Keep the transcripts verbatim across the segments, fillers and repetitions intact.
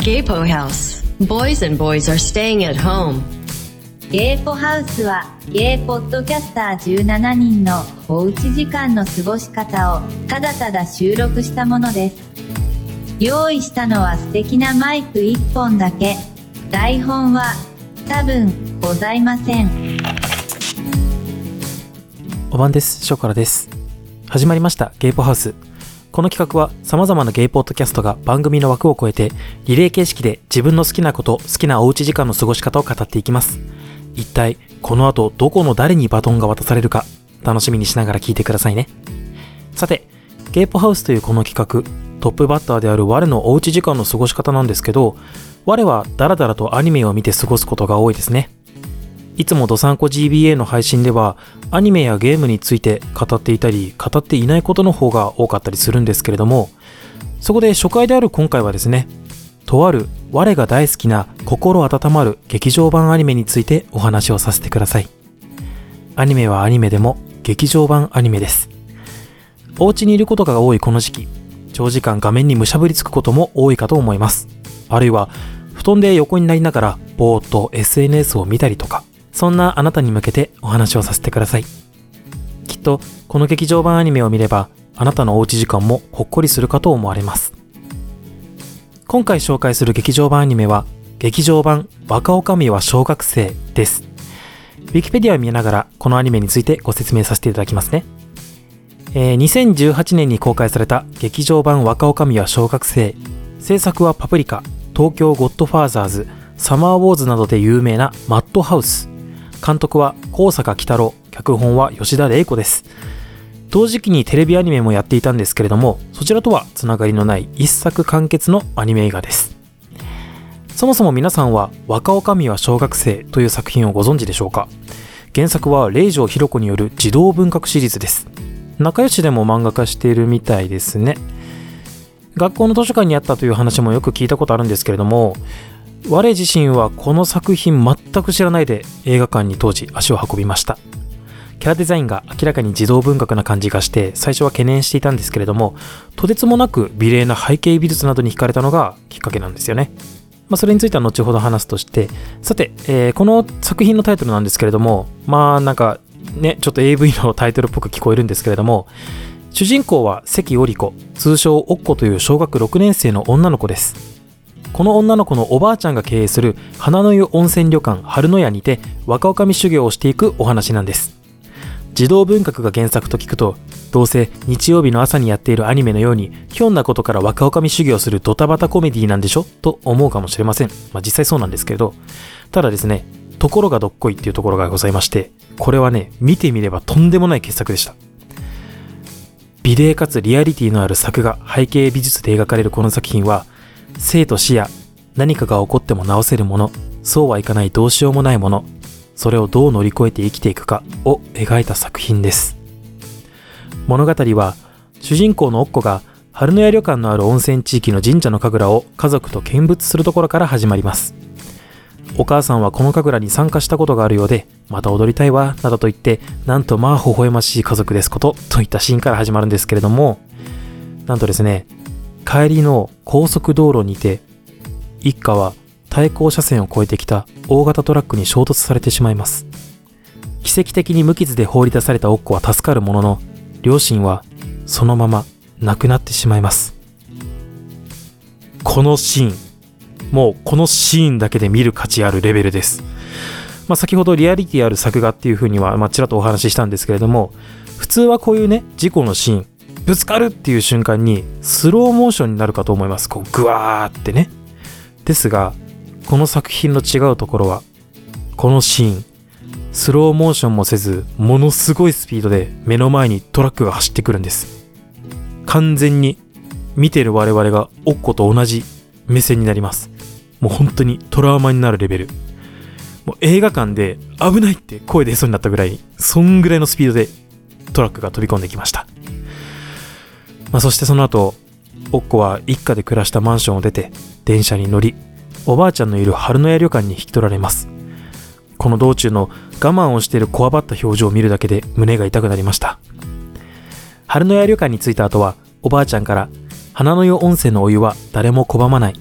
ゲイポハウス Boys and boys are staying at home。 ゲイポハウスはゲイポッドキャスターじゅうななにんのおうち時間の過ごし方をただただ収録したものです。用意したのは素敵なマイクいっぽんだけ。台本は多分ございません。 おばんです。ショコラです。始まりましたゲイポハウス。この企画は様々なゲイポッドキャストが番組の枠を超えてリレー形式で自分の好きなこと、好きなおうち時間の過ごし方を語っていきます。一体この後どこの誰にバトンが渡されるか楽しみにしながら聞いてくださいね。さて、ゲイポハウスというこの企画、トップバッターである我のおうち時間の過ごし方なんですけど、我はダラダラとアニメを見て過ごすことが多いですね。いつもドサンコ ジービーエー の配信ではアニメやゲームについて語っていたり語っていないことの方が多かったりするんですけれども、そこで初回である今回はですね、とある我が大好きな心温まる劇場版アニメについてお話をさせてください。アニメはアニメでも劇場版アニメです。お家にいることが多いこの時期、長時間画面にむしゃぶりつくことも多いかと思います。あるいは布団で横になりながらぼーっと エスエヌエス を見たりとか、そんなあなたに向けてお話をさせてください。きっとこの劇場版アニメを見ればあなたのおうち時間もほっこりするかと思われます。今回紹介する劇場版アニメは劇場版若女将は小学生です。ウィキペディアを見ながらこのアニメについてご説明させていただきますね。えー、にせんじゅうはちねんに公開された劇場版若女将は小学生。制作はパプリカ、東京ゴッドファーザーズ、サマーウォーズなどで有名なマッドハウス。監督は高坂喜太郎、脚本は吉田玲子です。同時期にテレビアニメもやっていたんですけれども、そちらとはつながりのない一作完結のアニメ映画です。そもそも皆さんは若女将は小学生という作品をご存知でしょうか。原作は令嬢ひろ子による児童文学シリーズです。仲良しでも漫画化しているみたいですね。学校の図書館にあったという話もよく聞いたことあるんですけれども、我自身はこの作品全く知らないで映画館に当時足を運びました。キャラデザインが明らかに児童文学な感じがして最初は懸念していたんですけれども、とてつもなく美麗な背景美術などに惹かれたのがきっかけなんですよね。まあ、それについては後ほど話すとして、さて、えー、この作品のタイトルなんですけれども、まあなんかね、ちょっと エーブイ のタイトルっぽく聞こえるんですけれども、主人公は関織子、通称おっこという小学ろくねん生の女の子です。この女の子のおばあちゃんが経営する花の湯温泉旅館春の屋にて若女将修行をしていくお話なんです。児童文学が原作と聞くと、どうせ日曜日の朝にやっているアニメのようにひょんなことから若女将修行するドタバタコメディなんでしょと思うかもしれません。まあ実際そうなんですけれど、ただですね、ところがどっこいっていうところがございまして、これはね、見てみればとんでもない傑作でした。美麗かつリアリティのある作画、背景美術で描かれるこの作品は、生と死や何かが起こっても直せるもの、そうはいかないどうしようもないもの、それをどう乗り越えて生きていくかを描いた作品です。物語は主人公のおっこが春の屋旅館のある温泉地域の神社の神楽を家族と見物するところから始まります。お母さんはこの神楽に参加したことがあるようで、また踊りたいわなどと言って、なんとまあ微笑ましい家族ですことといったシーンから始まるんですけれども、なんとですね、帰りの高速道路にて一家は対向車線を越えてきた大型トラックに衝突されてしまいます。奇跡的に無傷で放り出されたおっこは助かるものの、両親はそのまま亡くなってしまいます。このシーン、もうこのシーンだけで見る価値あるレベルです。まあ、先ほどリアリティある作画っていう風にはまあちらっとお話ししたんですけれども、普通はこういうね、事故のシーン、ぶつかるっていう瞬間にスローモーションになるかと思います。こうグワーってね。ですがこの作品の違うところは、このシーンスローモーションもせず、ものすごいスピードで目の前にトラックが走ってくるんです。完全に見てる我々がおっこと同じ目線になります。もう本当にトラウマになるレベル。もう映画館で危ないって声出そうになったぐらい、そんぐらいのスピードでトラックが飛び込んできました。まあ、そしてその後、おっこは一家で暮らしたマンションを出て電車に乗り、おばあちゃんのいる春の屋旅館に引き取られます。この道中の我慢をしているこわばった表情を見るだけで胸が痛くなりました。春の屋旅館に着いた後は、おばあちゃんから花の湯温泉のお湯は誰も拒まない、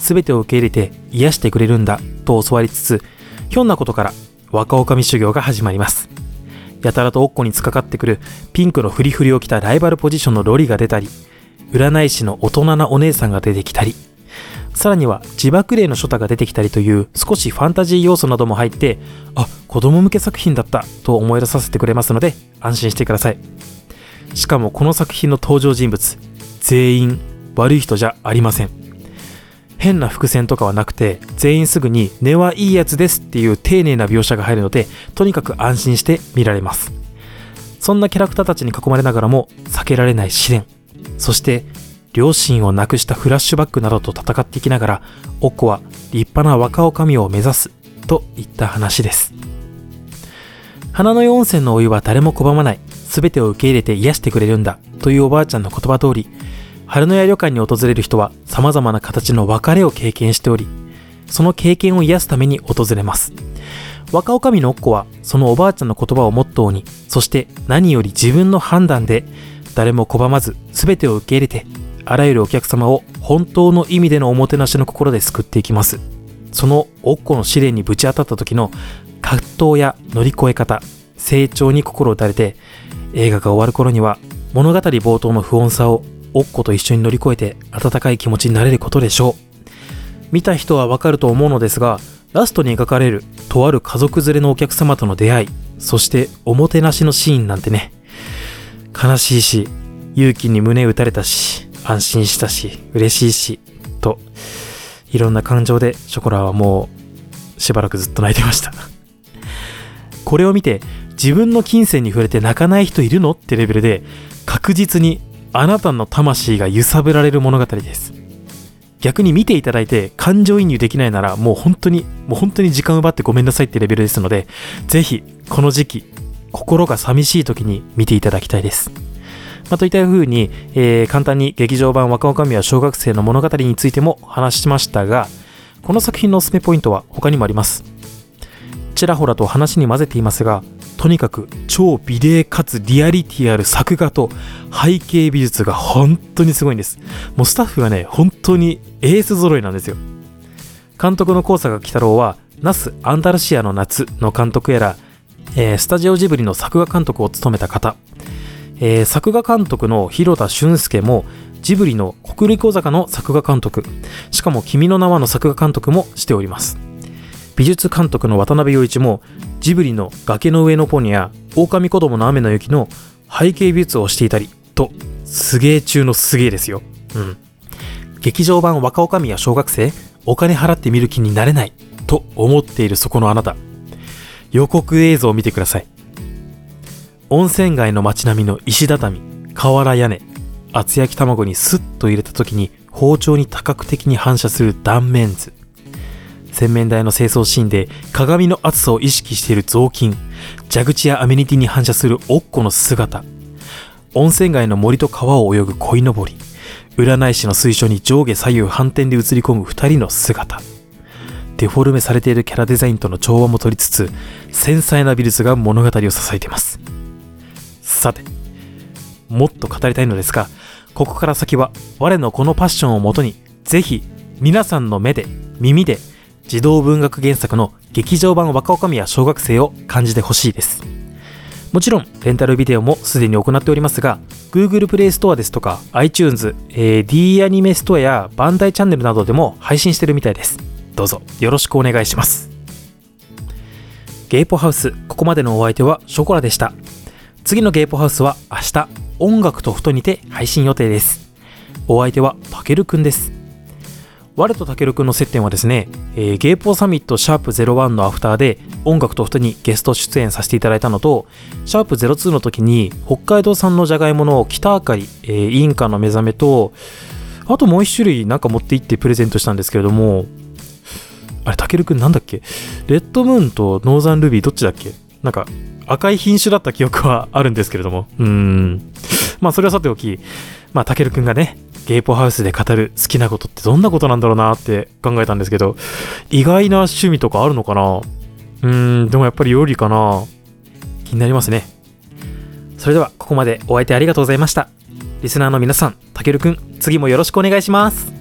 全てを受け入れて癒してくれるんだと教わりつつ、ひょんなことから若女将修行が始まります。やたらとおっこに突っかかってくるピンクのフリフリを着たライバルポジションのロリが出たり、占い師の大人なお姉さんが出てきたり、さらには自爆霊の書太が出てきたりという少しファンタジー要素なども入って、あ、子供向け作品だったと思い出させてくれますので安心してください。しかもこの作品の登場人物全員悪い人じゃありません。変な伏線とかはなくて、全員すぐに根はいいやつですっていう丁寧な描写が入るので、とにかく安心して見られます。そんなキャラクターたちに囲まれながらも避けられない試練、そして両親を亡くしたフラッシュバックなどと戦っていきながら、おっこは立派な若女将を目指すといった話です。花の湯温泉のお湯は誰も拒まない、全てを受け入れて癒してくれるんだというおばあちゃんの言葉通り、春の屋旅館に訪れる人は様々な形の別れを経験しており、その経験を癒すために訪れます。若女将のおっこはそのおばあちゃんの言葉をモットーに、そして何より自分の判断で誰も拒まず全てを受け入れて、あらゆるお客様を本当の意味でのおもてなしの心で救っていきます。そのおっこの試練にぶち当たった時の葛藤や乗り越え方、成長に心打たれて、映画が終わる頃には物語冒頭の不穏さをおっこと一緒に乗り越えて温かい気持ちになれることでしょう。見た人はわかると思うのですが、ラストに描かれるとある家族連れのお客様との出会い、そしておもてなしのシーンなんてね、悲しいし、勇気に胸打たれたし、安心したし、嬉しいしと、いろんな感情でショコラはもうしばらくずっと泣いてました。これを見て自分の金銭に触れて泣かない人いるのってレベルで、確実にあなたの魂が揺さぶられる物語です。逆に見ていただいて感情移入できないなら、もう本当にもう本当に時間奪ってごめんなさいってレベルですので、ぜひこの時期心が寂しい時に見ていただきたいです。まあ、といった風に、えー、簡単に劇場版若女将は小学生の物語についても話しましたが、この作品のおすすめポイントは他にもあります。ちらほらと話に混ぜていますが、とにかく超美麗かつリアリティある作画と背景美術が本当にすごいんです。もうスタッフがね、本当にエース揃いなんですよ。監督の高坂喜太郎はナス・アンダルシアの夏の監督やら、えー、スタジオジブリの作画監督を務めた方、えー、作画監督の広田俊介もジブリの国立小坂の作画監督、しかも君の名はの作画監督もしております。美術監督の渡辺陽一もジブリの崖の上のポニャや狼子供の雨の雪の背景美術をしていたりと、すげえ中のすげえですよ。うん。劇場版若女将や小学生、お金払って見る気になれないと思っているそこのあなた、予告映像を見てください。温泉街の街並みの石畳、瓦屋根、厚焼き卵にスッと入れた時に包丁に多角的に反射する断面図、洗面台の清掃シーンで鏡の厚さを意識している雑巾、蛇口やアメニティに反射するおっこの姿、温泉街の森と川を泳ぐ鯉のぼり、占い師の水晶に上下左右反転で映り込む二人の姿、デフォルメされているキャラデザインとの調和も取りつつ、繊細な美術が物語を支えています。さて、もっと語りたいのですが、ここから先は我のこのパッションをもとに、ぜひ皆さんの目で耳で児童文学原作の劇場版若女将や小学生を感じてほしいです。もちろんレンタルビデオもすでに行っておりますが、 Google プレイストアですとか iTunes、えー、D アニメストアやバンダイチャンネルなどでも配信してるみたいです。どうぞよろしくお願いします。ゲイポハウス、ここまでのお相手はショコラでした。次のゲイポハウスは明日、音楽とふとにて配信予定です。お相手はたけるくんです。我とたけるくんの接点はですね、えー、ゲイポサミットシャープゼロワンのアフターで音楽とふとにゲスト出演させていただいたのと、シャープゼロツーの時に北海道産のじゃがいもの北あかり、えー、インカの目覚めと、あともう一種類なんか持って行ってプレゼントしたんですけれども、あれたけるくんなんだっけ、レッドムーンとノーザンルビーどっちだっけ、なんか赤い品種だった記憶はあるんですけれども、うーんまあそれはさておき、まあたけるくんがね、ゲイポハウスで語る好きなことってどんなことなんだろうなって考えたんですけど、意外な趣味とかあるのかな。うーんでもやっぱり料理かな。気になりますね。それではここまでお相手ありがとうございました。リスナーの皆さん、たけるくん、次もよろしくお願いします。